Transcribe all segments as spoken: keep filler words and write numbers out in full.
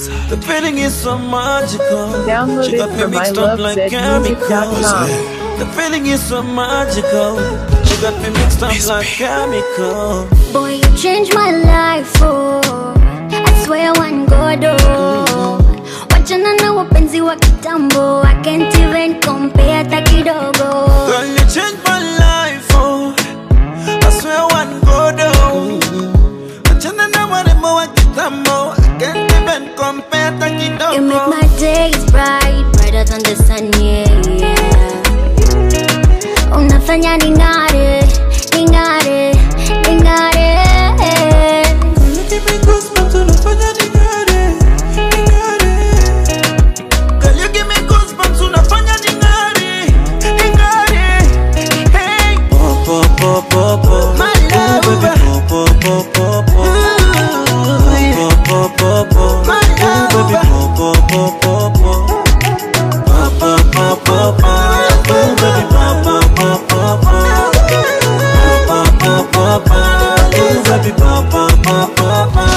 The feeling is so magical. Download She got it me from mixed up like chemicals. The feeling is so magical. She got me mixed up like chemicals. Boy, you changed my life, oh. I swear one God, oh. Wachana na wapenzi wa kitambo, I can't even compare hata kidogo. Girl, you changed my life, oh. I swear one God, oh. Wachana na warembo wa kitambo, I can't even compare hata kidogo. You make my days bright, brighter than the sun, yeah, yeah. Unafanya ningare, ningare, ningare. Give me goosebumps, unafanya ningare, ningare. Girl, you give me goosebumps, unafanya ningare, ningare. Hey, pop, pop, pop, pop, pop. My love, baby, pop, pop, pop, pop, pop. Pop, pop, pop, pop. My love, baby, pop, pop, pop, pop, pop. Pop, pop, pop, pop, pop. Baby, pop, pop, pop, pop, pop. Pop, pop, pop, pop, pop. Baby, pop, pop, pop, pop, pop.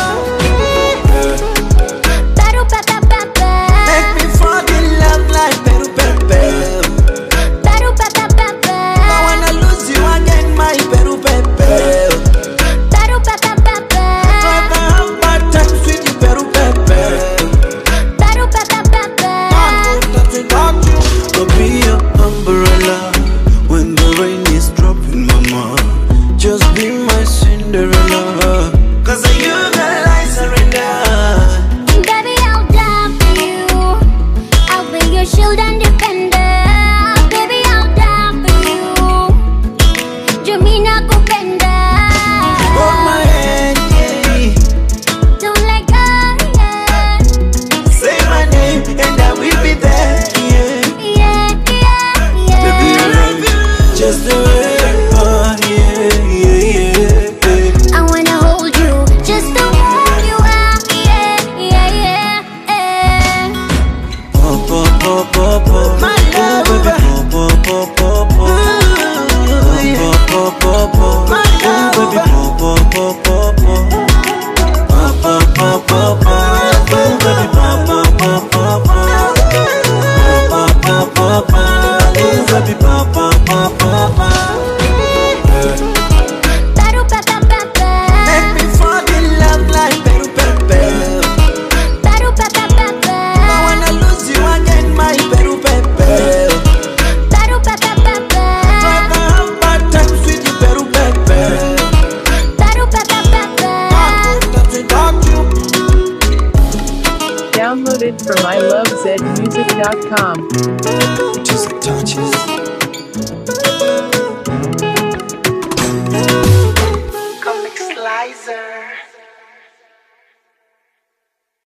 Peru, pepe, pepe. Make me fall in love like Peru, pepe. Peru, pepe, pepe. I wanna lose you again, my Peru, pepe. Peru, pepe, pepe. If I have bad times with you, Peru, pepe. Peru, pepe, pepe. I'm gonna touch you. Go be your umbrella when the rain is dropping, mama. Just be my Cinderella. Cause of you, girl, I surrender. Baby, I'll die for you. I'll be your shield and defender. Baby, I'll die for you. Jumina kupenda. Hold my hand, yeah. Don't let go, yeah. Say my name and I will be there, yeah. Yeah, yeah, yeah. Baby, I love you just the way you are, yeah, yeah, yeah. I wanna hold you just the way you are. Yeah, yeah, yeah, yeah. Pop, pop, pop, pop, pop. My love, baby, pop, pop, pop, pop, pop. Pop, pop, pop, pop. My love, baby, pop, pop, pop, pop, pop. Pop, pop, pop, pop, pop. Baby, pop, pop, pop, pop, pop. Pop, pop, pop, pop. Baby, pop, pop, pop, pop, pop. Peru, pepe, pepe. Make me fall in love like Peru, pepe. Peru, pepe, pepe. I wanna lose you again, my Peru, pepe. Peru, pepe, pepe. If I have bad times with you, Peru, pepe. Peru, pepe, pepe. I'm gonna touch you. Download it from I love zed music dot com. Just touches. Comic Slicer.